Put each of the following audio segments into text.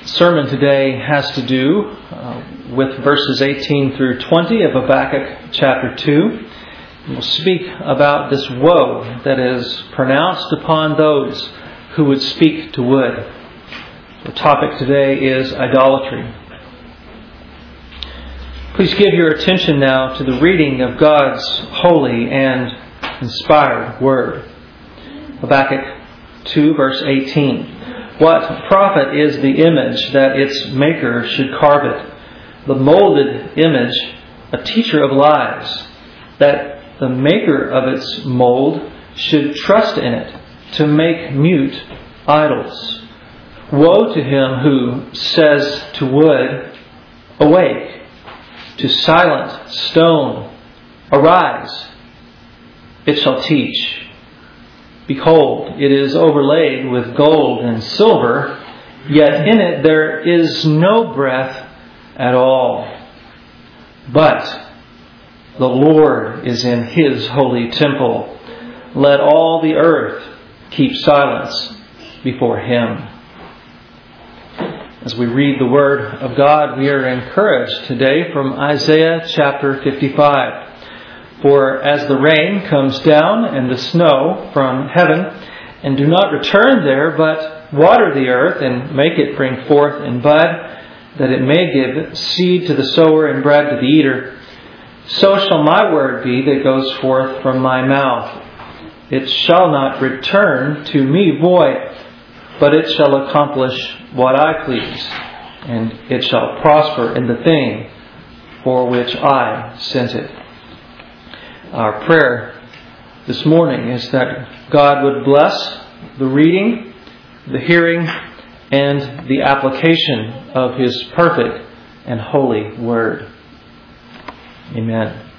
sermon today has to do with verses 18 through 20 of Habakkuk chapter 2. We'll speak about this woe that is pronounced upon those who would speak to wood. The topic today is idolatry. Please give your attention now to the reading of God's holy and inspired Word. Habakkuk 2 verse 18. What profit is the image that its maker should carve it? The molded image, a teacher of lies, that the maker of its mold should trust in it to make mute idols. Woe to him who says to wood, awake, to silent stone, arise, it shall teach. Behold, it is overlaid with gold and silver, yet in it there is no breath at all. But the Lord is in His holy temple. Let all the earth keep silence before Him. As we read the Word of God, we are encouraged today from Isaiah chapter 55. For as the rain comes down and the snow from heaven, and do not return there, but water the earth and make it bring forth and bud, that it may give seed to the sower and bread to the eater, so shall my word be that goes forth from my mouth. It shall not return to me void, but it shall accomplish what I please, and it shall prosper in the thing for which I sent it. Our prayer this morning is that God would bless the reading, the hearing, and the application of His perfect and holy Word. Amen.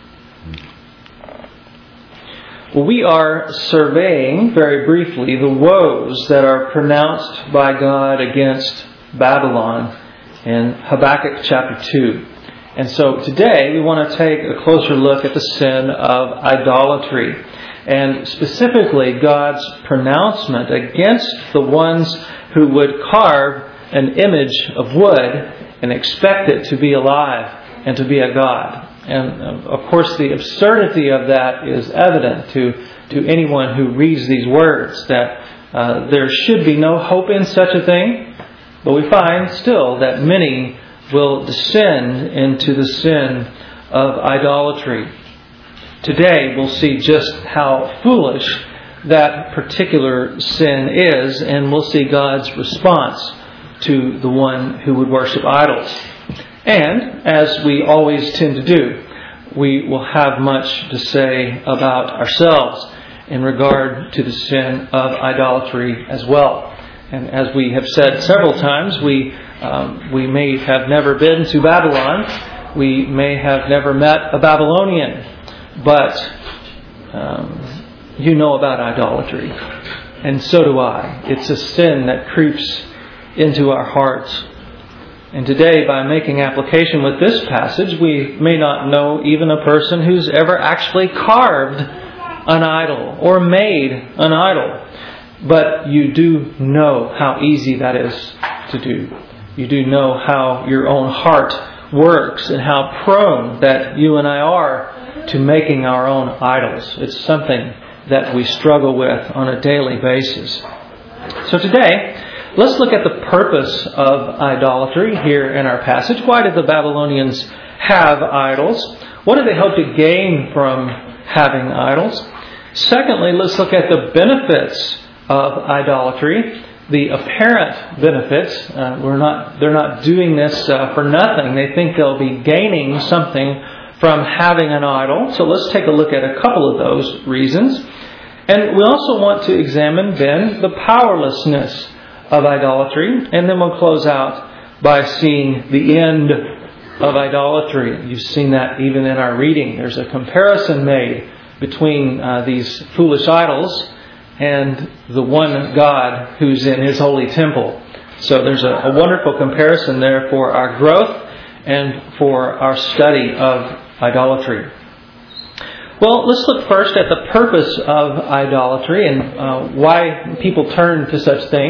Well, we are surveying very briefly the woes that are pronounced by God against Babylon in Habakkuk chapter 2. And so today we want to take a closer look at the sin of idolatry, and specifically God's pronouncement against the ones who would carve an image of wood and expect it to be alive and to be a god. And of course the absurdity of that is evident to anyone who reads these words, that there should be no hope in such a thing. But we find still that many will descend into the sin of idolatry. Today we'll see just how foolish that particular sin is, and we'll see God's response to the one who would worship idols. And, as we always tend to do, we will have much to say about ourselves in regard to the sin of idolatry as well. And as we have said several times, we may have never been to Babylon. We may have never met a Babylonian. But you know about idolatry. And so do I. It's a sin that creeps into our hearts. And today, by making application with this passage, we may not know even a person who's ever actually carved an idol or made an idol. But you do know how easy that is to do. You do know how your own heart works and how prone that you and I are to making our own idols. It's something that we struggle with on a daily basis. So today, let's look at the purpose of idolatry here in our passage. Why did the Babylonians have idols? What did they hope to gain from having idols? Secondly, let's look at the benefits of idolatry, the apparent benefits. They're not doing this for nothing. They think they'll be gaining something from having an idol. So let's take a look at a couple of those reasons. And we also want to examine then the powerlessness of idolatry. And then we'll close out by seeing the end of idolatry. You've seen that even in our reading. There's a comparison made between these foolish idols and the one God who's in His holy temple. So there's a wonderful comparison there for our growth and for our study of idolatry. Well, let's look first at the purpose of idolatry and why people turn to such things.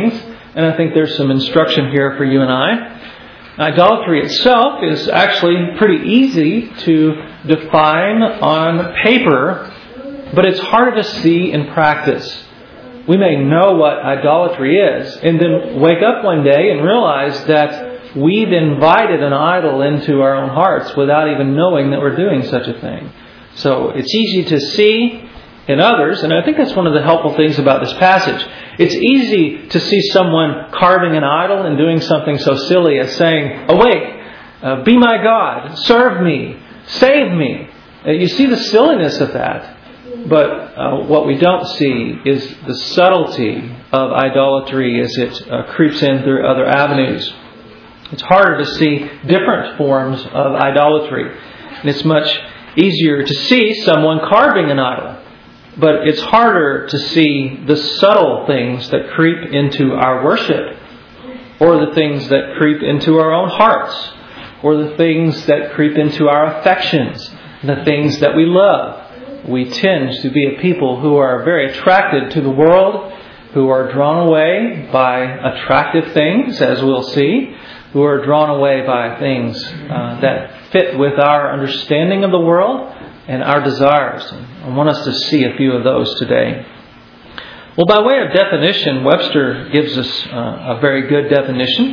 And I think there's some instruction here for you and I. Idolatry itself is actually pretty easy to define on paper, but it's harder to see in practice. We may know what idolatry is and then wake up one day and realize that we've invited an idol into our own hearts without even knowing that we're doing such a thing. So it's easy to see in others, and I think that's one of the helpful things about this passage. It's easy to see someone carving an idol and doing something so silly as saying, "Awake, be my God, serve me, save me." You see the silliness of that. But what we don't see is the subtlety of idolatry as it creeps in through other avenues. It's harder to see different forms of idolatry. And it's much easier to see someone carving an idol. But it's harder to see the subtle things that creep into our worship, or the things that creep into our own hearts, or the things that creep into our affections, the things that we love. We tend to be a people who are very attracted to the world, who are drawn away by attractive things, as we'll see, who are drawn away by things that fit with our understanding of the world and our desires. I want us to see a few of those today. Well, by way of definition, Webster gives us a very good definition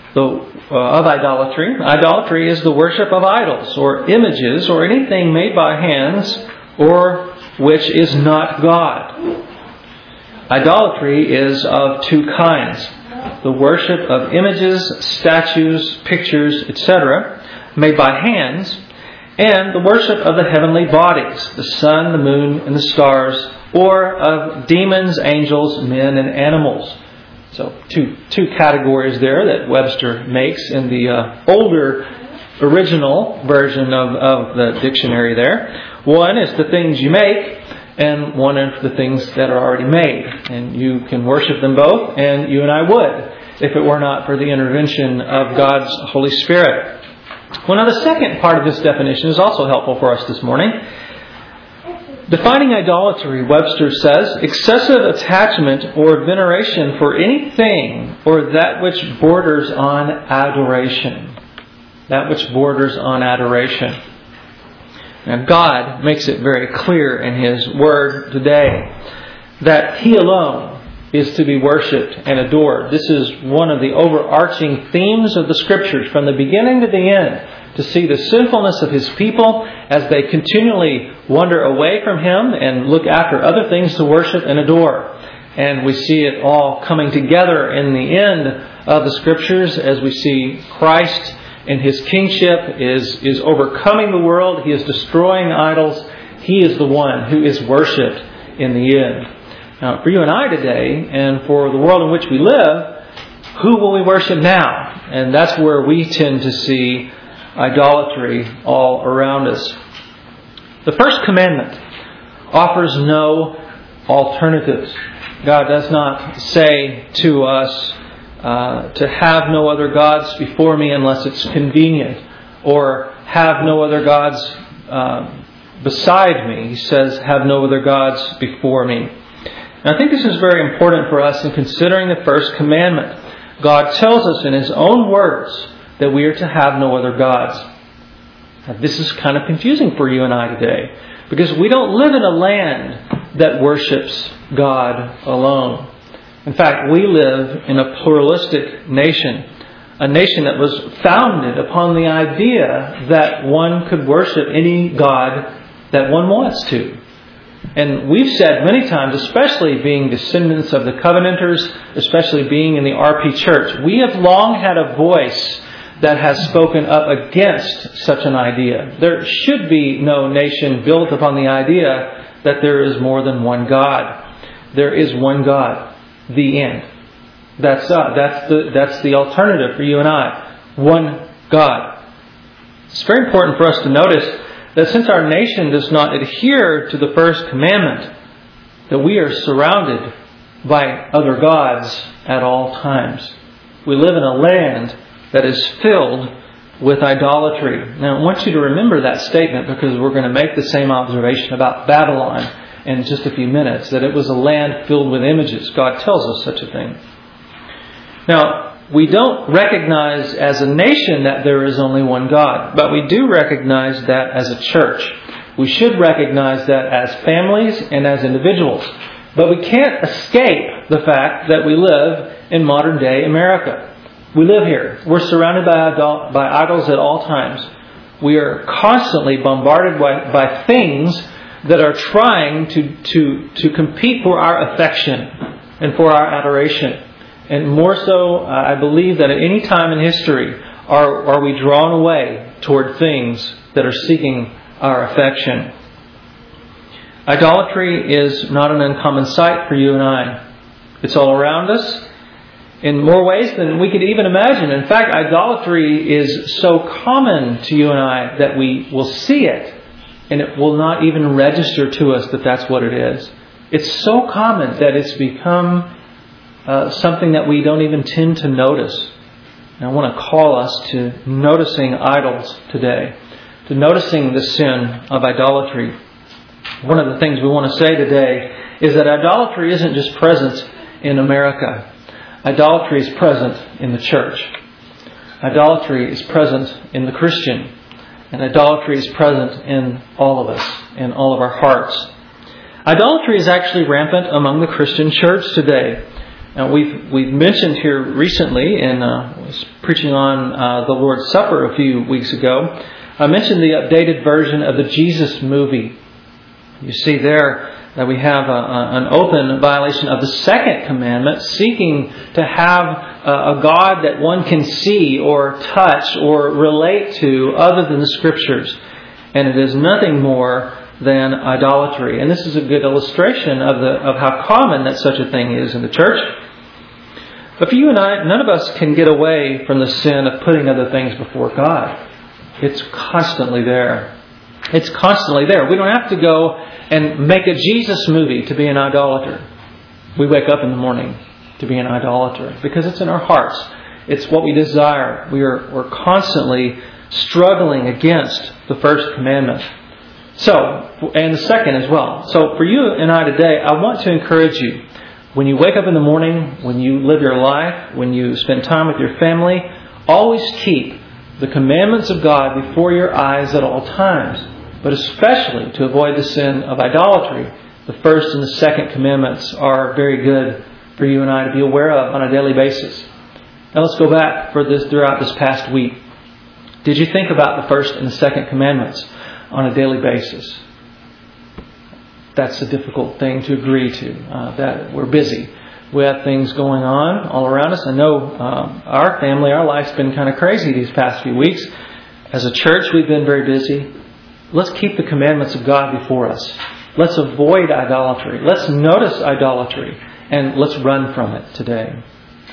of idolatry. Idolatry is the worship of idols or images or anything made by hands or which is not God. Idolatry is of two kinds: the worship of images, statues, pictures, etc., made by hands, and the worship of the heavenly bodies, the sun, the moon, and the stars, or of demons, angels, men, and animals. So two categories there that Webster makes in the older original version of the dictionary there. One is the things you make, and one is the things that are already made. And you can worship them both, and you and I would, if it were not for the intervention of God's Holy Spirit. Well, now the second part of this definition is also helpful for us this morning. Defining idolatry, Webster says, excessive attachment or veneration for anything or that which borders on adoration. That which borders on adoration. Now, God makes it very clear in His Word today that He alone is to be worshipped and adored. This is one of the overarching themes of the Scriptures from the beginning to the end, to see the sinfulness of His people as they continually wander away from Him and look after other things to worship and adore. And we see it all coming together in the end of the Scriptures as we see Christ in His kingship is overcoming the world. He is destroying idols. He is the one who is worshipped in the end. Now, for you and I today, and for the world in which we live, who will we worship now? And that's where we tend to see idolatry all around us. The first commandment offers no alternatives. God does not say to us to have no other gods before me unless it's convenient, or have no other gods beside me. He says, have no other gods before me. And I think this is very important for us in considering the first commandment. God tells us in His own words that we are to have no other gods. Now, this is kind of confusing for you and I today, because we don't live in a land that worships God alone. In fact, we live in a pluralistic nation, a nation that was founded upon the idea that one could worship any God that one wants to. And we've said many times, especially being descendants of the Covenanters, especially being in the RP Church, we have long had a voice that has spoken up against such an idea. There should be no nation built upon the idea that there is more than one God. There is one God. The end. That's the alternative for you and I. One God. It's very important for us to notice that since our nation does not adhere to the first commandment, that we are surrounded by other gods at all times. We live in a land that is filled with idolatry. Now, I want you to remember that statement, because we're going to make the same observation about Babylon in just a few minutes, that it was a land filled with images. God tells us such a thing. Now, we don't recognize as a nation that there is only one God, but we do recognize that as a church. We should recognize that as families and as individuals. But we can't escape the fact that we live in modern day America. We live here. We're surrounded by idols at all times. We are constantly bombarded by things that are trying to compete for our affection and for our adoration. And more so, I believe that at any time in history are we drawn away toward things that are seeking our affection. Idolatry is not an uncommon sight for you and I. It's all around us in more ways than we could even imagine. In fact, idolatry is so common to you and I that we will see it and it will not even register to us that that's what it is. It's so common that it's become something that we don't even tend to notice. And I want to call us to noticing idols today, to noticing the sin of idolatry. One of the things we want to say today is that idolatry isn't just present in America. Idolatry is present in the church. Idolatry is present in the Christian. And idolatry is present in all of us, in all of our hearts. Idolatry is actually rampant among the Christian church today. Now, we've mentioned here recently, and I was preaching on the Lord's Supper a few weeks ago, I mentioned the updated version of the Jesus movie. You see there that we have an open violation of the second commandment, seeking to have a God that one can see or touch or relate to other than the Scriptures. And it is nothing more than idolatry. And this is a good illustration of how common that such a thing is in the church. But for you and I, none of us can get away from the sin of putting other things before God. It's constantly there. It's constantly there. We don't have to go and make a Jesus movie to be an idolater. We wake up in the morning to be an idolater because it's in our hearts. It's what we desire. We're constantly struggling against the first commandment. So, and the second as well. So for you and I today, I want to encourage you. When you wake up in the morning, when you live your life, when you spend time with your family, always keep the commandments of God before your eyes at all times. But especially to avoid the sin of idolatry, the first and the second commandments are very good for you and I to be aware of on a daily basis. Now let's go back throughout this past week. Did you think about the first and the second commandments on a daily basis? That's a difficult thing to agree to, that we're busy. We have things going on all around us. I know our family, our life's been kind of crazy these past few weeks. As a church, we've been very busy. Let's keep the commandments of God before us. Let's avoid idolatry. Let's notice idolatry. And let's run from it today.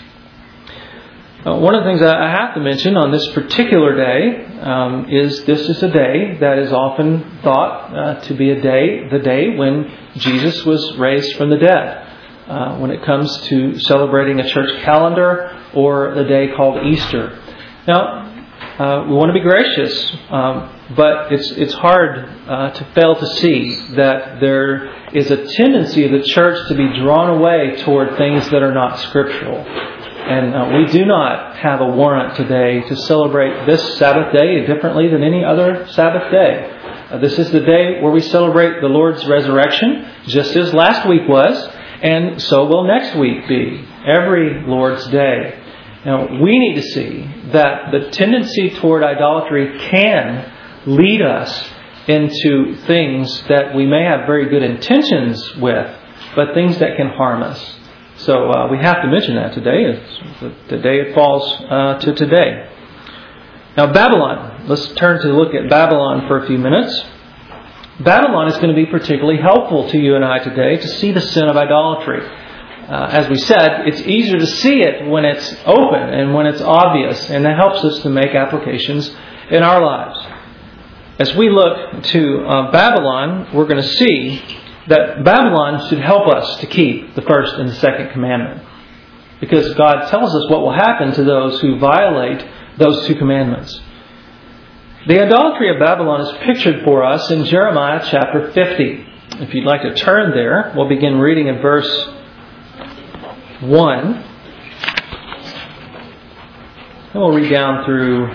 One of the things I have to mention on this particular day is this is a day that is often thought to be the day when Jesus was raised from the dead. When it comes to celebrating a church calendar or the day called Easter. Now, we want to be gracious, but it's hard to fail to see that there is a tendency of the church to be drawn away toward things that are not scriptural. And we do not have a warrant today to celebrate this Sabbath day differently than any other Sabbath day. This is the day where we celebrate the Lord's resurrection, just as last week was, and so will next week be, every Lord's Day. Now, we need to see that the tendency toward idolatry can lead us into things that we may have very good intentions with, but things that can harm us. So we have to mention that today. It's the day it falls to today. Now, Babylon. Let's turn to look at Babylon for a few minutes. Babylon is going to be particularly helpful to you and I today to see the sin of idolatry. As we said, it's easier to see it when it's open and when it's obvious, and that helps us to make applications in our lives. As we look to Babylon, we're going to see that Babylon should help us to keep the first and the second commandment. Because God tells us what will happen to those who violate those two commandments. The idolatry of Babylon is pictured for us in Jeremiah chapter 50. If you'd like to turn there, we'll begin reading in verse 1. And we'll read down through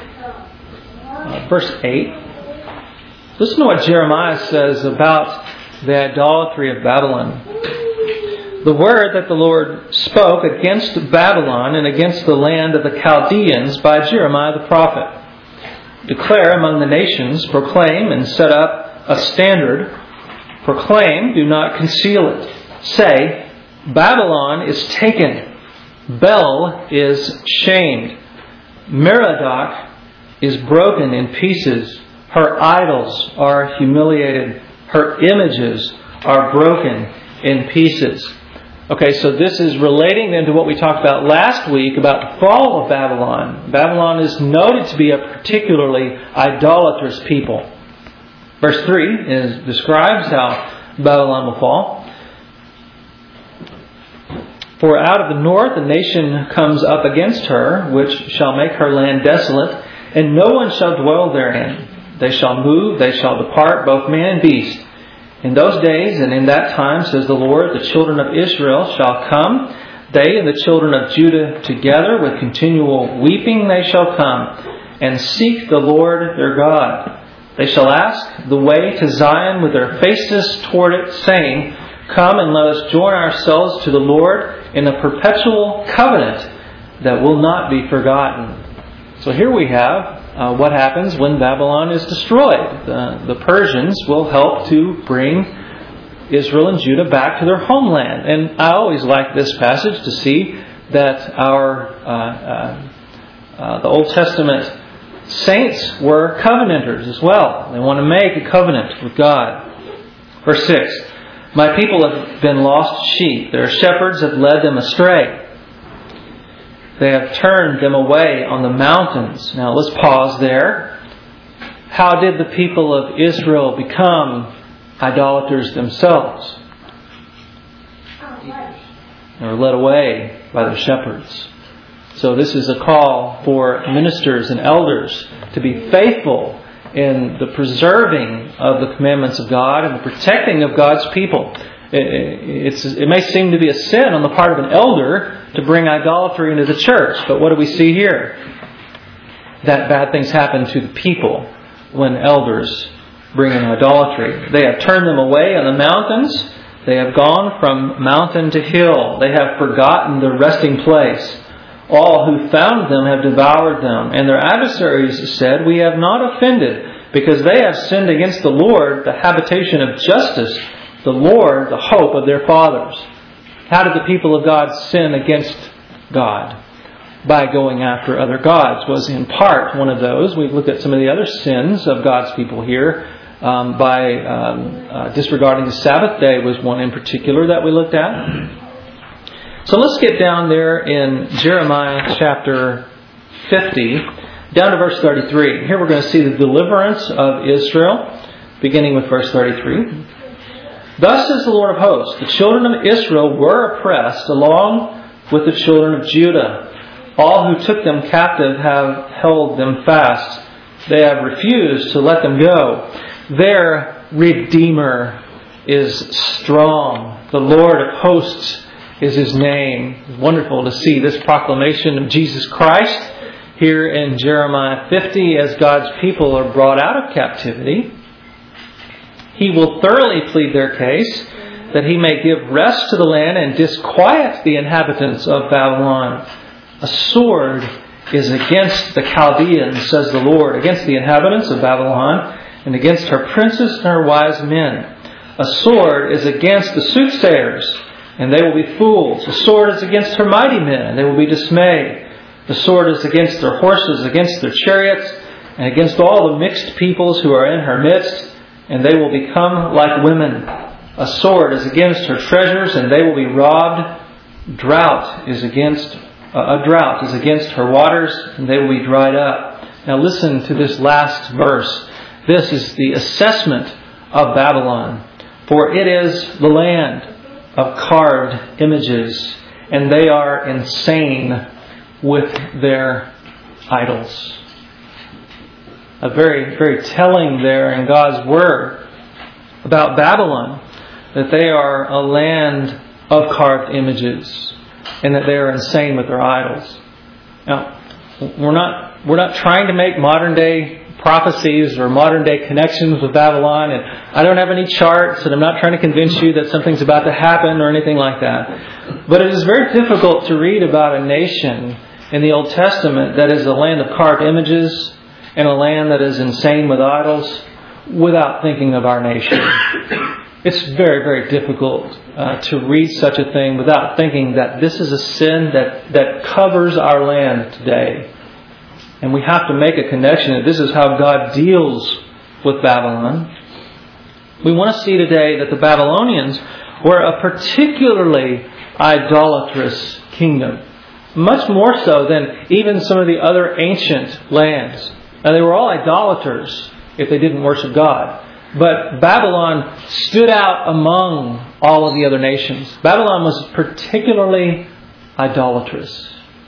verse 8. Listen to what Jeremiah says about the idolatry of Babylon. The word that the Lord spoke against Babylon and against the land of the Chaldeans by Jeremiah the prophet. Declare among the nations, proclaim and set up a standard. Proclaim, do not conceal it. Say, Babylon is taken. Bel is shamed. Merodach is broken in pieces. Her idols are humiliated. Her images are broken in pieces. Okay, so this is relating then to what we talked about last week about the fall of Babylon. Babylon is noted to be a particularly idolatrous people. Verse 3 describes how Babylon will fall. For out of the north a nation comes up against her, which shall make her land desolate, and no one shall dwell therein. They shall move, they shall depart, both man and beast. In those days and in that time, says the Lord, the children of Israel shall come, they and the children of Judah together, with continual weeping they shall come, and seek the Lord their God. They shall ask the way to Zion with their faces toward it, saying, Come and let us join ourselves to the Lord in a perpetual covenant that will not be forgotten. So here we have what happens when Babylon is destroyed. The Persians will help to bring Israel and Judah back to their homeland. And I always like this passage to see that the Old Testament saints were covenanters as well. They want to make a covenant with God. Verse 6, My people have been lost sheep. Their shepherds have led them astray. They have turned them away on the mountains. Now let's pause there. How did the people of Israel become idolaters themselves? They were led away by their shepherds. So this is a call for ministers and elders to be faithful in the preserving of the commandments of God and the protecting of God's people. It may seem to be a sin on the part of an elder to bring idolatry into the church. But what do we see here? That bad things happen to the people when elders bring in idolatry. They have turned them away on the mountains. They have gone from mountain to hill. They have forgotten their resting place. All who found them have devoured them. And their adversaries said, We have not offended, because they have sinned against the Lord, the habitation of justice, the Lord, the hope of their fathers. How did the people of God sin against God? By going after other gods was in part one of those. We've looked at some of the other sins of God's people here. By disregarding the Sabbath day was one in particular that we looked at. So let's get down there in Jeremiah chapter 50, down to verse 33. Here we're going to see the deliverance of Israel, beginning with verse 33. Thus says the Lord of hosts, the children of Israel were oppressed along with the children of Judah. All who took them captive have held them fast. They have refused to let them go. Their Redeemer is strong. The Lord of hosts is His name. It's wonderful to see this proclamation of Jesus Christ here in Jeremiah 50 as God's people are brought out of captivity. He will thoroughly plead their case, that He may give rest to the land and disquiet the inhabitants of Babylon. A sword is against the Chaldeans, says the Lord, against the inhabitants of Babylon, and against her princes and her wise men. A sword is against the soothsayers, and they will be fools. A sword is against her mighty men, and they will be dismayed. The sword is against their horses, against their chariots, and against all the mixed peoples who are in her midst, and they will become like women. A sword is against her treasures, and they will be robbed. A drought is against her waters, and they will be dried up. Now listen to this last verse. This is the assessment of Babylon. For it is the land of carved images, and they are insane with their idols. A very, very telling there in God's Word about Babylon, that they are a land of carved images, and that they are insane with their idols. Now, We're not trying to make modern day prophecies or modern day connections with Babylon, and I don't have any charts, and I'm not trying to convince you that something's about to happen or anything like that. But it is very difficult to read about a nation in the Old Testament that is a land of carved images and a land that is insane with idols without thinking of our nation. It's very, very difficult to read such a thing without thinking that this is a sin that covers our land today. And we have to make a connection that this is how God deals with Babylon. We want to see today that the Babylonians were a particularly idolatrous kingdom. Much more so than even some of the other ancient lands. Now, they were all idolaters if they didn't worship God. But Babylon stood out among all of the other nations. Babylon was particularly idolatrous.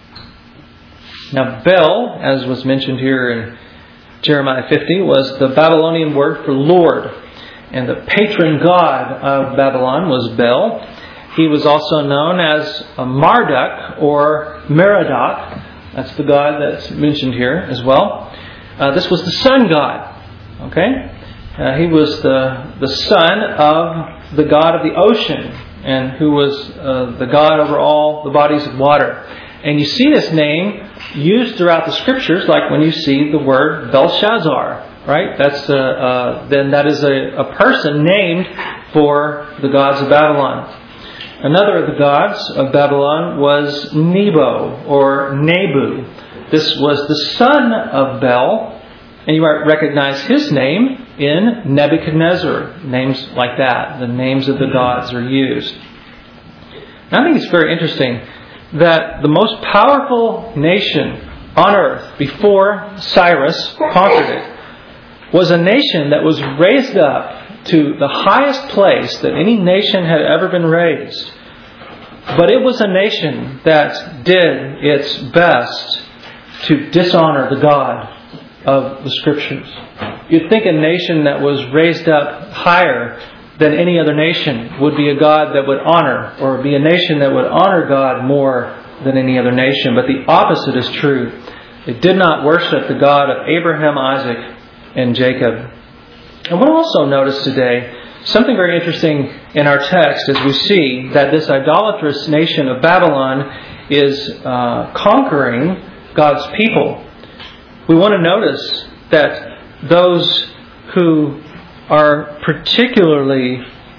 Now, Bel, as was mentioned here in Jeremiah 50, was the Babylonian word for Lord. And the patron god of Babylon was Bel. He was also known as Marduk or Merodach. That's the god that's mentioned here as well. This was the sun god. Okay? He was the son of the god of the ocean, and who was the god over all the bodies of water. And you see this name used throughout the Scriptures, like when you see the word Belshazzar, right? Then that is a person named for the gods of Babylon. Another of the gods of Babylon was Nebo or Nebu. This was the son of Bel, and you might recognize his name in Nebuchadnezzar. Names like that, the names of the gods are used. And I think it's very interesting that the most powerful nation on earth before Cyrus conquered it was a nation that was raised up to the highest place that any nation had ever been raised. But it was a nation that did its best to dishonor the God of the Scriptures. You'd think a nation that was raised up higher than any other nation would be a God that would honor, or be a nation that would honor God more than any other nation. But the opposite is true. They did not worship the God of Abraham, Isaac, and Jacob. And we'll also notice today something very interesting in our text as we see that this idolatrous nation of Babylon is conquering God's people. We want to notice that those who are particularly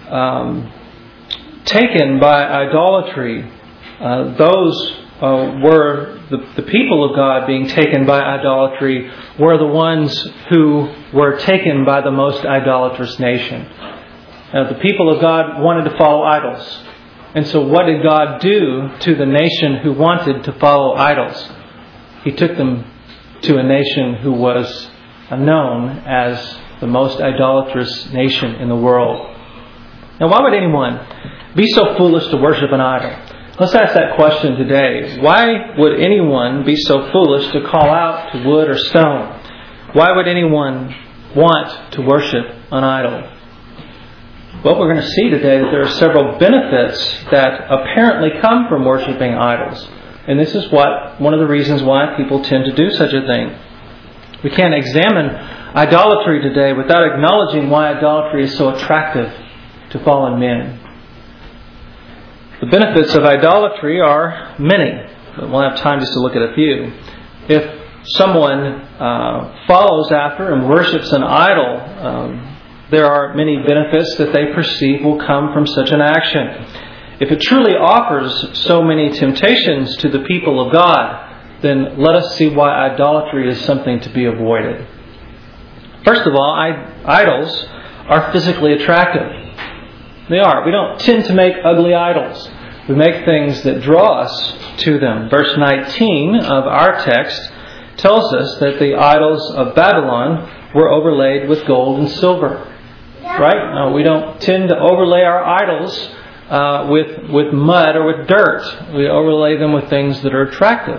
taken by idolatry, those were the people of God being taken by idolatry, were the ones who were taken by the most idolatrous nation. The people of God wanted to follow idols. And so what did God do to the nation who wanted to follow idols? He took them to a nation who was known as the most idolatrous nation in the world. Now, why would anyone be so foolish to worship an idol? Let's ask that question today. Why would anyone be so foolish to call out to wood or stone? Why would anyone want to worship an idol? Well, we're going to see today that there are several benefits that apparently come from worshiping idols. And this is one of the reasons why people tend to do such a thing. We can't examine idolatry today without acknowledging why idolatry is so attractive to fallen men. The benefits of idolatry are many, but we'll have time just to look at a few. If someone follows after and worships an idol, there are many benefits that they perceive will come from such an action. If it truly offers so many temptations to the people of God, then let us see why idolatry is something to be avoided. First of all, idols are physically attractive. They are. We don't tend to make ugly idols. We make things that draw us to them. Verse 19 of our text tells us that the idols of Babylon were overlaid with gold and silver. Right? We don't tend to overlay our idols with mud or with dirt. We overlay them with things that are attractive.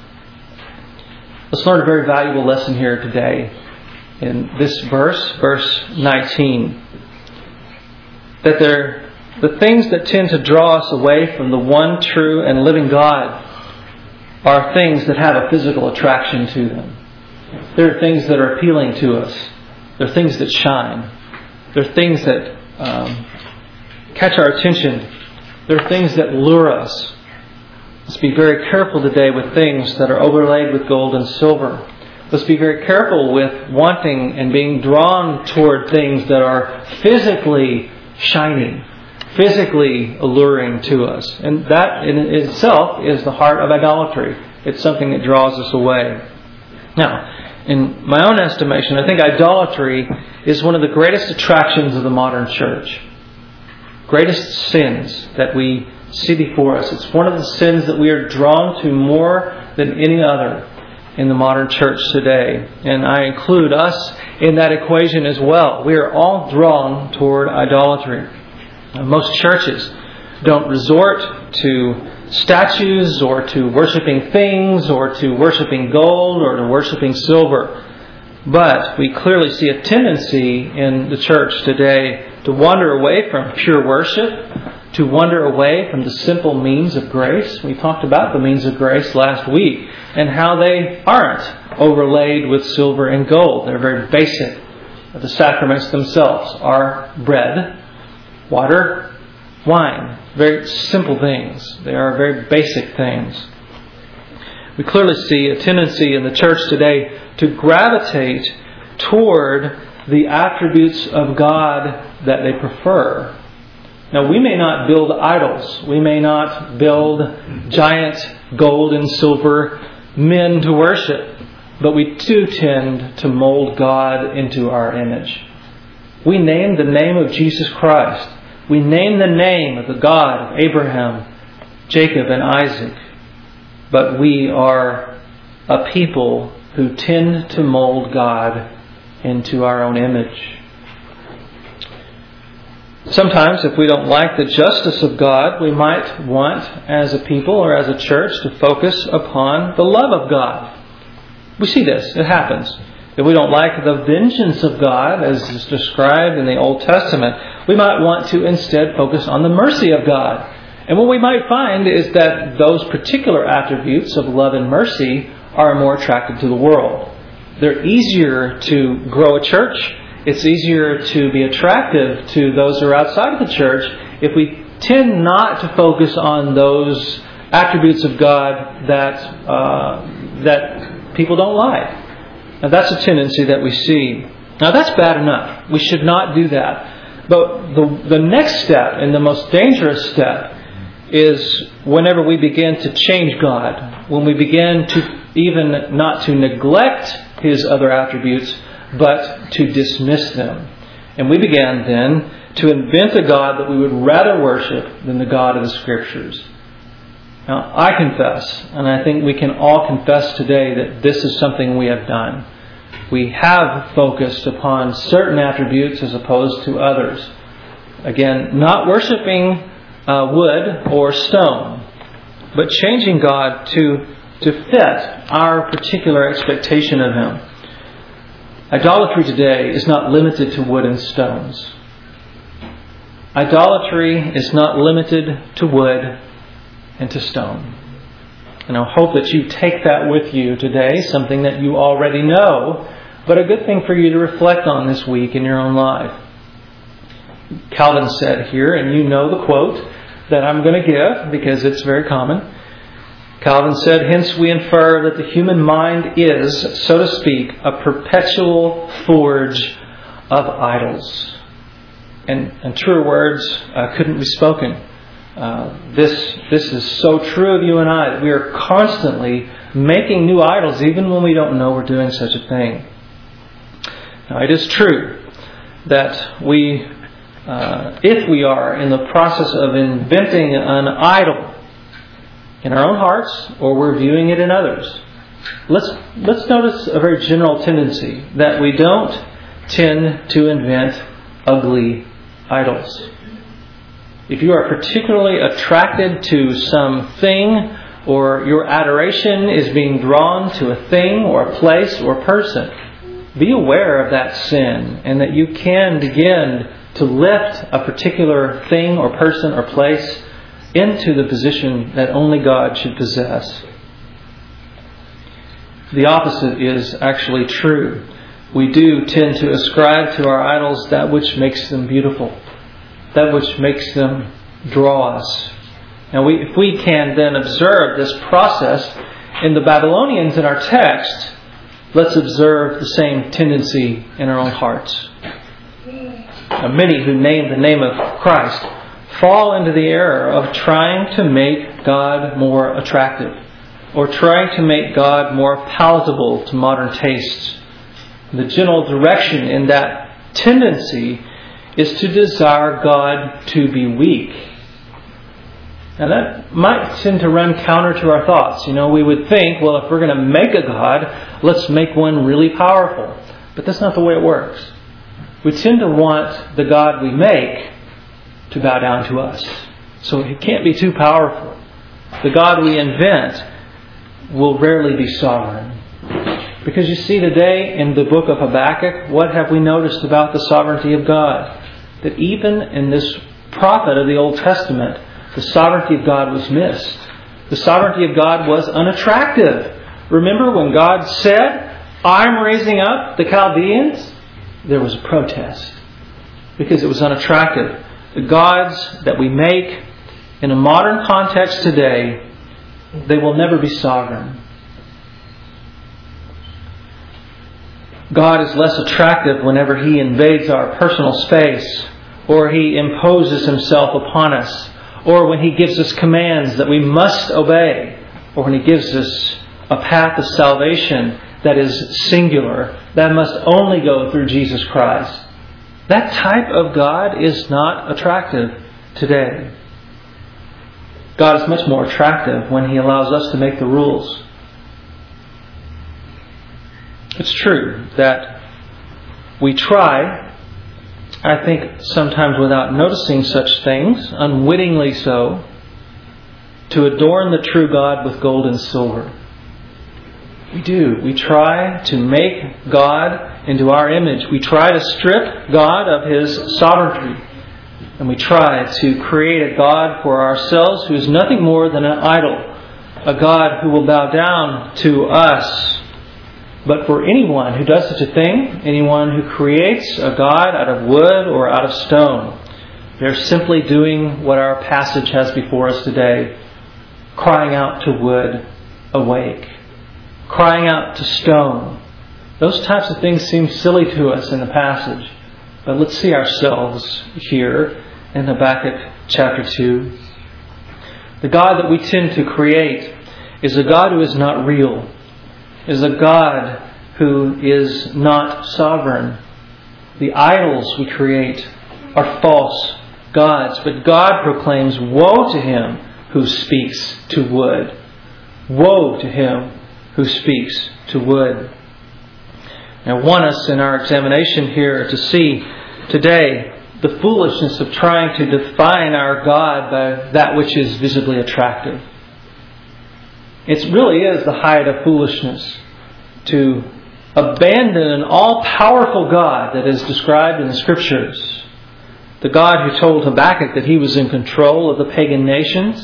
Let's learn a very valuable lesson here today in this verse 19. That the things that tend to draw us away from the one true and living God are things that have a physical attraction to them. There are things that are appealing to us. There are things that shine. There are things that catch our attention. There are things that lure us. Let's be very careful today with things that are overlaid with gold and silver. Let's be very careful with wanting and being drawn toward things that are physically shining, physically alluring to us. And that in itself is the heart of idolatry. It's something that draws us away. Now, in my own estimation, I think idolatry is one of the greatest attractions of the modern church. Greatest sins that we see before us. It's one of the sins that we are drawn to more than any other in the modern church today. And I include us in that equation as well. We are all drawn toward idolatry. Most churches don't resort to statues or to worshiping things or to worshiping gold or to worshiping silver. But we clearly see a tendency in the church today to wander away from pure worship, to wander away from the simple means of grace. We talked about the means of grace last week and how they aren't overlaid with silver and gold. They're very basic. The sacraments themselves are bread, water, wine. Very simple things. They are very basic things. We clearly see a tendency in the church today to gravitate toward the attributes of God that they prefer. Now, we may not build idols. We may not build giant gold and silver men to worship. But we do tend to mold God into our image. We name the name of Jesus Christ. We name the name of the God of Abraham, Jacob, and Isaac. But we are a people who tend to mold God into our own image. Sometimes, if we don't like the justice of God, we might want, as a people or as a church, to focus upon the love of God. We see this. It happens. If we don't like the vengeance of God, as is described in the Old Testament, we might want to instead focus on the mercy of God. And what we might find is that those particular attributes of love and mercy are more attractive to the world. They're easier to grow a church. It's easier to be attractive to those who are outside of the church if we tend not to focus on those attributes of God that people don't like. Now, that's a tendency that we see. Now, that's bad enough. We should not do that. But the next step, and the most dangerous step, is whenever we begin to change God, when we begin to even not to neglect His other attributes, but to dismiss them. And we began then to invent a God that we would rather worship than the God of the Scriptures. Now, I confess, and I think we can all confess today, that this is something we have done. We have focused upon certain attributes as opposed to others. Again, not worshiping wood or stone, but changing God to fit our particular expectation of Him. Idolatry today is not limited to wood and stones. Idolatry is not limited to wood and to stone. And I hope that you take that with you today, something that you already know, but a good thing for you to reflect on this week in your own life. Calvin said here, and you know the quote that I'm going to give because it's very common. Calvin said, "Hence we infer that the human mind is, so to speak, a perpetual forge of idols." And truer words couldn't be spoken. This is so true of you and I, that we are constantly making new idols even when we don't know we're doing such a thing. Now, it is true that we, if we are in the process of inventing an idol in our own hearts, or we're viewing it in others, let's notice a very general tendency that we don't tend to invent ugly idols. If you are particularly attracted to something, or your adoration is being drawn to a thing or a place or person, be aware of that sin, and that you can begin to lift a particular thing or person or place into the position that only God should possess. the opposite is actually true. We do tend to ascribe to our idols that which makes them beautiful, that which makes them draw us. Now, if we can then observe this process in the Babylonians in our text, let's observe the same tendency in our own hearts. Now, many who name the name of Christ fall into the error of trying to make God more attractive, or trying to make God more palatable to modern tastes. The general direction in that tendency is to desire God to be weak. Now that might tend to run counter to our thoughts. We would think, well, if we're going to make a God, let's make one really powerful. But that's not the way it works. We tend to want the God we make to bow down to us. So it can't be too powerful. The God we invent will rarely be sovereign. Because you see today in the book of Habakkuk, what have we noticed about the sovereignty of God? That even in this prophet of the Old Testament, the sovereignty of God was missed. The sovereignty of God was unattractive. Remember when God said, I'm raising up the Chaldeans? There was a protest. Because it was unattractive. The gods that we make in a modern context today, they will never be sovereign. God is less attractive whenever He invades our personal space, or He imposes Himself upon us, or when He gives us commands that we must obey, or when He gives us a path of salvation that is singular, that must only go through Jesus Christ. That type of God is not attractive today. God is much more attractive when He allows us to make the rules. It's true that we try, I think sometimes without noticing such things, unwittingly so, to adorn the true God with gold and silver. We do. We try to make God into our image. We try to strip God of His sovereignty. And we try to create a God for ourselves who is nothing more than an idol. A God who will bow down to us. But for anyone who does such a thing, anyone who creates a God out of wood or out of stone, they're simply doing what our passage has before us today. Crying out to wood, awake. Crying out to stone. Those types of things seem silly to us in the passage. But let's see ourselves here in Habakkuk chapter 2. The God that we tend to create is a God who is not real. Is a God who is not sovereign. The idols we create are false gods. But God proclaims, woe to him who speaks to wood. Woe to him who speaks to wood. I want us in our examination here to see today the foolishness of trying to define our God by that which is visibly attractive. It really is the height of foolishness to abandon an all-powerful God that is described in the Scriptures. The God who told Habakkuk that He was in control of the pagan nations.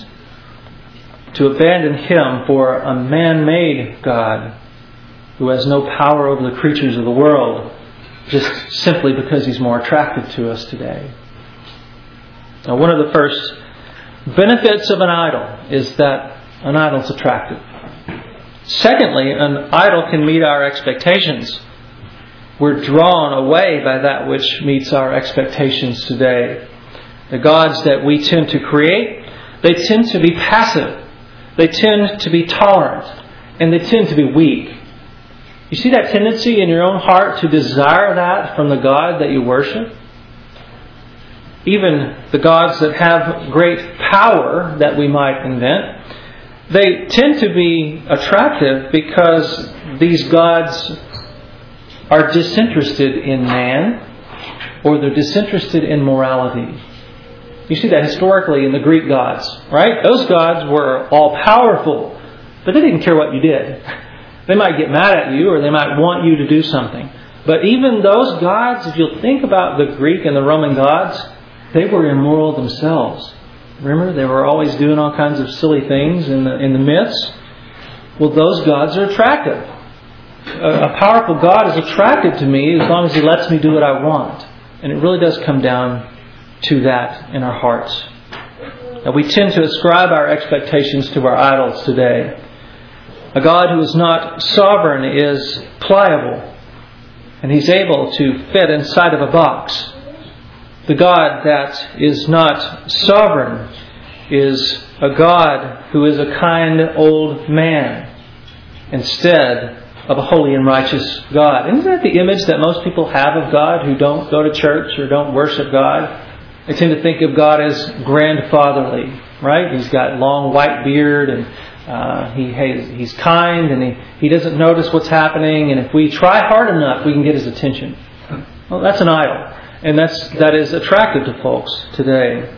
To abandon Him for a man-made God who has no power over the creatures of the world, just simply because He's more attractive to us today. Now, one of the first benefits of an idol is that an idol is attractive. Secondly, an idol can meet our expectations. We're drawn away by that which meets our expectations today. The gods that we tend to create, they tend to be passive. They tend to be tolerant. And they tend to be weak. You see that tendency in your own heart to desire that from the God that you worship? Even the gods that have great power that we might invent, they tend to be attractive because these gods are disinterested in man, or they're disinterested in morality. You see that historically in the Greek gods, right? Those gods were all-powerful, but they didn't care what you did. They might get mad at you, or they might want you to do something. But even those gods, if you'll think about the Greek and the Roman gods, they were immoral themselves. Remember, they were always doing all kinds of silly things in the myths. Well, those gods are attractive. a powerful God is attracted to me as long as He lets me do what I want. And it really does come down to that in our hearts. Now, we tend to ascribe our expectations to our idols today. A God who is not sovereign is pliable, and He's able to fit inside of a box. The God that is not sovereign is a God who is a kind old man instead of a holy and righteous God. Isn't that the image that most people have of God who don't go to church or don't worship God? They tend to think of God as grandfatherly, right? He's got long white beard and he's kind and he doesn't notice what's happening, and if we try hard enough we can get His attention. Well, that's an idol, and that is attractive to folks today.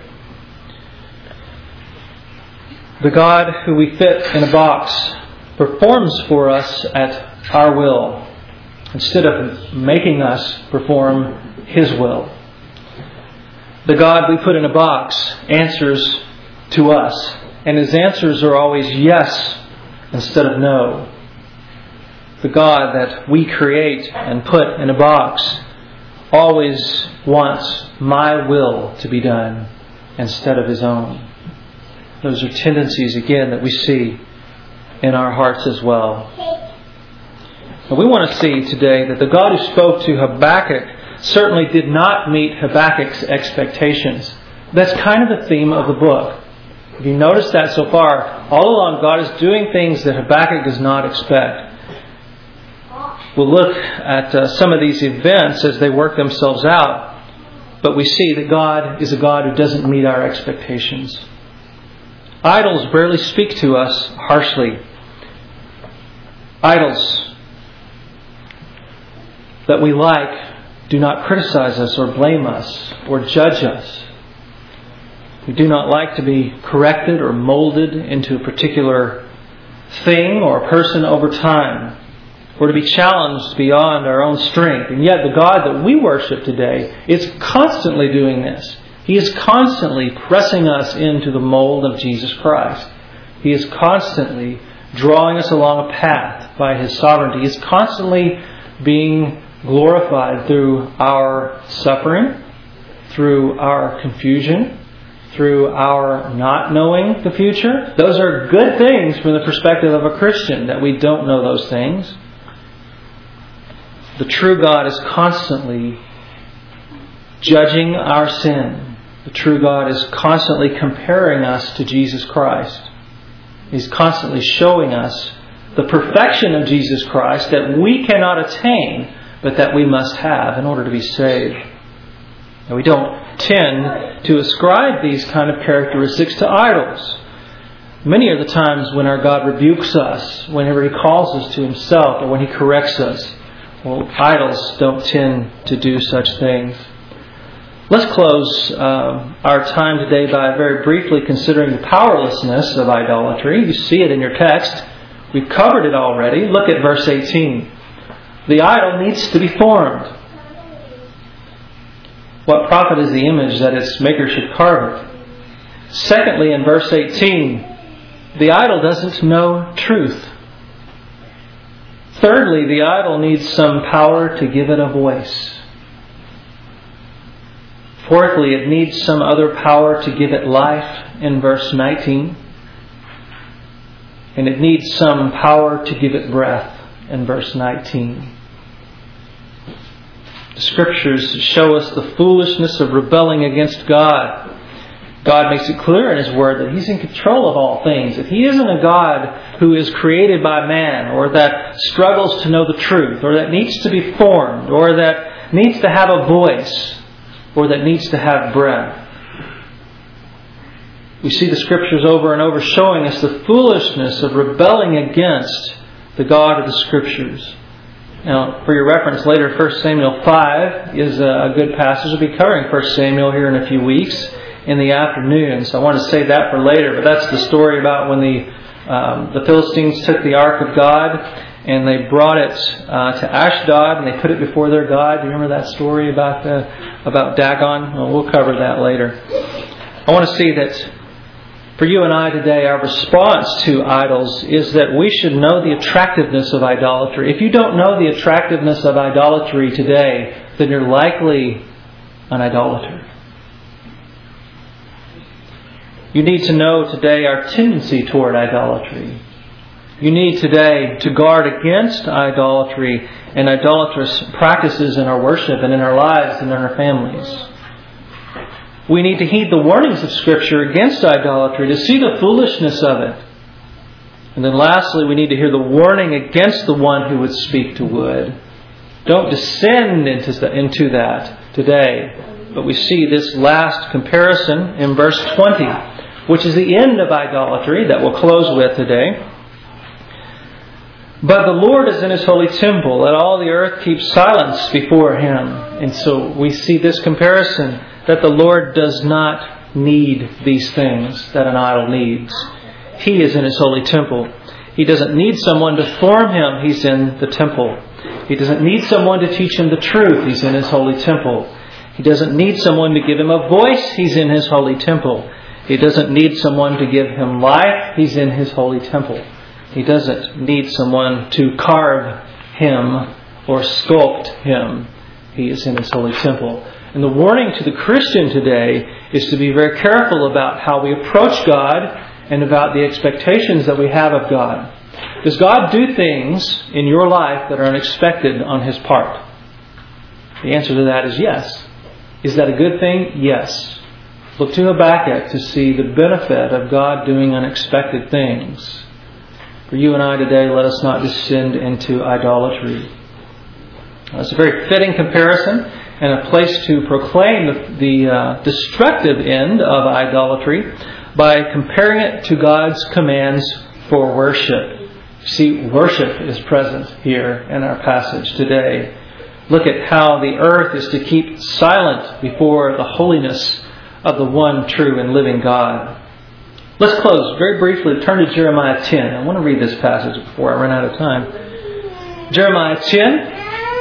The God who we fit in a box performs for us at our will instead of making us perform His will. The God we put in a box answers to us, and His answers are always yes instead of no. The God that we create and put in a box always wants my will to be done instead of His own. Those are tendencies, again, that we see in our hearts as well. And we want to see today that the God who spoke to Habakkuk certainly did not meet Habakkuk's expectations. That's kind of the theme of the book. If you notice that so far, all along God is doing things that Habakkuk does not expect. We'll look at some of these events as they work themselves out, but we see that God is a God who doesn't meet our expectations. Idols rarely speak to us harshly. Idols that we like do not criticize us or blame us or judge us. We do not like to be corrected or molded into a particular thing or person over time, or to be challenged beyond our own strength. And yet the God that we worship today is constantly doing this. He is constantly pressing us into the mold of Jesus Christ. He is constantly drawing us along a path by His sovereignty. He is constantly being glorified through our suffering, through our confusion, through our not knowing the future. Those are good things from the perspective of a Christian, that we don't know those things. The true God is constantly judging our sin. The true God is constantly comparing us to Jesus Christ. He's constantly showing us the perfection of Jesus Christ that we cannot attain, but that we must have in order to be saved. And we don't tend to ascribe these kind of characteristics to idols. Many are the times when our God rebukes us, whenever He calls us to Himself, or when He corrects us. Well, idols don't tend to do such things. Let's close our time today by very briefly considering the powerlessness of idolatry. You see it in your text. We've covered it already. Look at verse 18. The idol needs to be formed. What profit is the image that its maker should carve it? Secondly, in verse 18, the idol doesn't know truth. Thirdly, the idol needs some power to give it a voice. Fourthly, it needs some other power to give it life in verse 19. And it needs some power to give it breath in verse 19. The Scriptures show us the foolishness of rebelling against God. God makes it clear in His Word that He's in control of all things. That He isn't a God who is created by man, or that struggles to know the truth, or that needs to be formed, or that needs to have a voice, or that needs to have breath. We see the Scriptures over and over showing us the foolishness of rebelling against the God of the Scriptures. Now, for your reference later, 1 Samuel 5 is a good passage. We'll be covering 1 Samuel here in a few weeks in the afternoon. So I want to save that for later. But that's the story about when the Philistines took the Ark of God and they brought it to Ashdod and they put it before their God. Do you remember that story about Dagon? Well, we'll cover that later. I want to see that For you and I today, our response to idols is that we should know the attractiveness of idolatry. If you don't know the attractiveness of idolatry today, then you're likely an idolater. You need to know today our tendency toward idolatry. You need today to guard against idolatry and idolatrous practices in our worship and in our lives and in our families. We need to heed the warnings of Scripture against idolatry, to see the foolishness of it. And then lastly, we need to hear the warning against the one who would speak to wood. Don't descend into that today. But we see this last comparison in verse 20, which is the end of idolatry that we'll close with today. But the Lord is in His holy temple. Let all the earth keep silence before Him. And so we see this comparison, that the Lord does not need these things that an idol needs. He is in His holy temple. He doesn't need someone to form Him. He's in the temple. He doesn't need someone to teach Him the truth. He's in His holy temple. He doesn't need someone to give Him a voice. He's in His holy temple. He doesn't need someone to give Him life. He's in His holy temple. He doesn't need someone to carve Him or sculpt Him. He is in His holy temple. And the warning to the Christian today is to be very careful about how we approach God and about the expectations that we have of God. Does God do things in your life that are unexpected on His part? The answer to that is yes. Is that a good thing? Yes. Look to Habakkuk to see the benefit of God doing unexpected things. For you and I today, let us not descend into idolatry. It's a very fitting comparison and a place to proclaim the destructive end of idolatry by comparing it to God's commands for worship. See, worship is present here in our passage today. Look at how the earth is to keep silent before the holiness of the one true and living God. Let's close very briefly. Turn to Jeremiah 10. I want to read this passage before I run out of time. Jeremiah 10.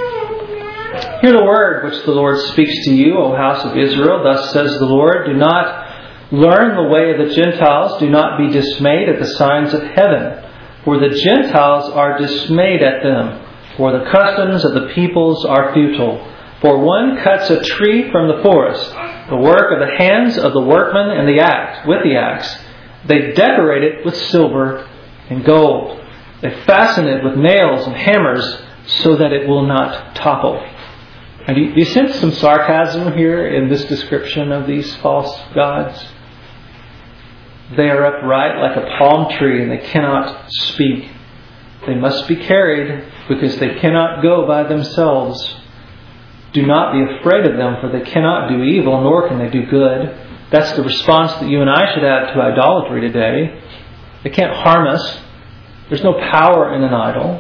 Hear the word which the Lord speaks to you, O house of Israel. Thus says the Lord, do not learn the way of the Gentiles. Do not be dismayed at the signs of heaven. For the Gentiles are dismayed at them. For the customs of the peoples are futile. For one cuts a tree from the forest, the work of the hands of the workman and with the axe. They decorate it with silver and gold. They fasten it with nails and hammers so that it will not topple. And do you sense some sarcasm here in this description of these false gods? They are upright like a palm tree and they cannot speak. They must be carried because they cannot go by themselves. Do not be afraid of them, for they cannot do evil, nor can they do good. That's the response that you and I should have to idolatry today. They can't harm us. There's no power in an idol.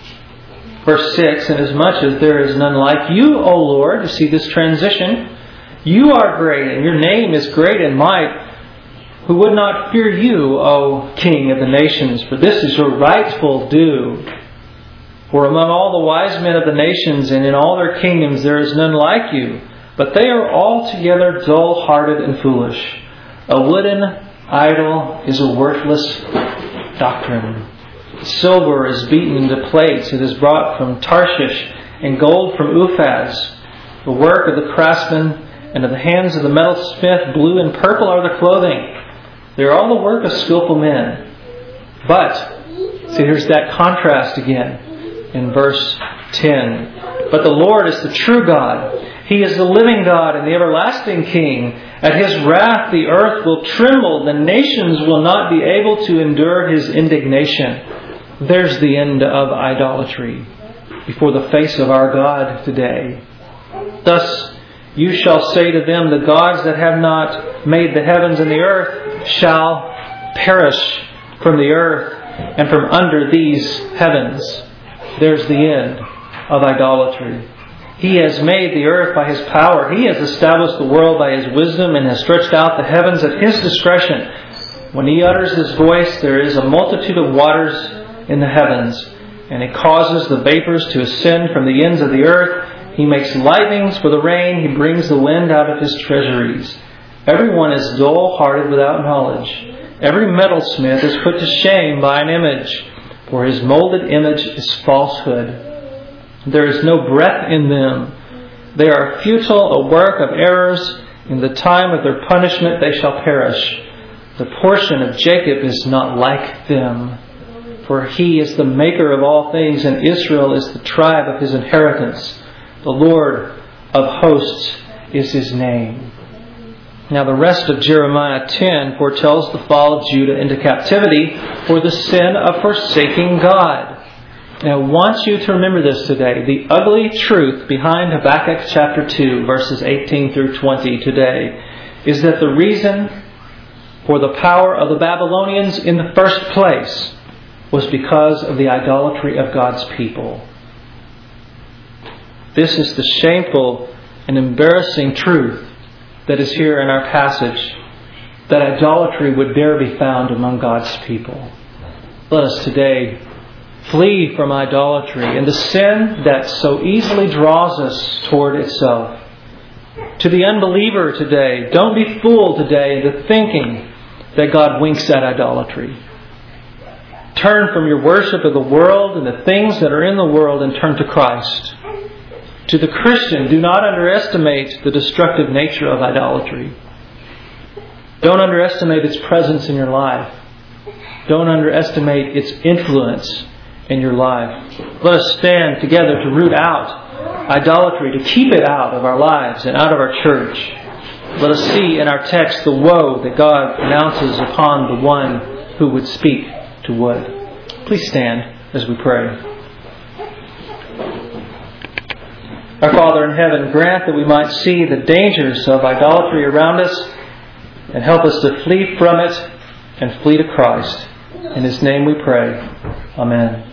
Verse 6, inasmuch as there is none like you, O Lord, you see this transition. You are great, and your name is great in might. Who would not fear you, O King of the nations? For this is your rightful due. For among all the wise men of the nations and in all their kingdoms there is none like you. But they are altogether dull-hearted and foolish. A wooden idol is a worthless doctrine. Silver is beaten into plates. It is brought from Tarshish, and gold from Uphaz. The work of the craftsman and of the hands of the metalsmith, blue and purple are the clothing. They are all the work of skillful men. But, see, here's that contrast again in verse 10. But the Lord is the true God. He is the living God and the everlasting King. At His wrath the earth will tremble. The nations will not be able to endure His indignation. There's the end of idolatry before the face of our God today. Thus you shall say to them, the gods that have not made the heavens and the earth shall perish from the earth and from under these heavens. There's the end of idolatry. He has made the earth by His power. He has established the world by His wisdom and has stretched out the heavens at His discretion. When He utters His voice, there is a multitude of waters in the heavens, and it causes the vapors to ascend from the ends of the earth. He makes lightnings for the rain. He brings the wind out of His treasuries. Everyone is dull-hearted without knowledge. Every metalsmith is put to shame by an image, for his molded image is falsehood. There is no breath in them. They are futile, a work of errors. In the time of their punishment they shall perish. The portion of Jacob is not like them, for he is the maker of all things, and Israel is the tribe of his inheritance. The Lord of hosts is his name. Now the rest of Jeremiah 10 foretells the fall of Judah into captivity for the sin of forsaking God. Now I want you to remember this today. The ugly truth behind Habakkuk chapter 2, verses 18 through 20 today, is that the reason for the power of the Babylonians in the first place was because of the idolatry of God's people. This is the shameful and embarrassing truth that is here in our passage, that idolatry would dare be found among God's people. Let us today flee from idolatry and the sin that so easily draws us toward itself. To the unbeliever today, don't be fooled today into thinking that God winks at idolatry. Turn from your worship of the world and the things that are in the world and turn to Christ. To the Christian, do not underestimate the destructive nature of idolatry. Don't underestimate its presence in your life. Don't underestimate its influence in your life. Let us stand together to root out idolatry, to keep it out of our lives and out of our church. Let us see in our text the woe that God pronounces upon the one who would speak to wood. Please stand as we pray. Our Father in heaven, grant that we might see the dangers of idolatry around us and help us to flee from it and flee to Christ. In His name we pray. Amen.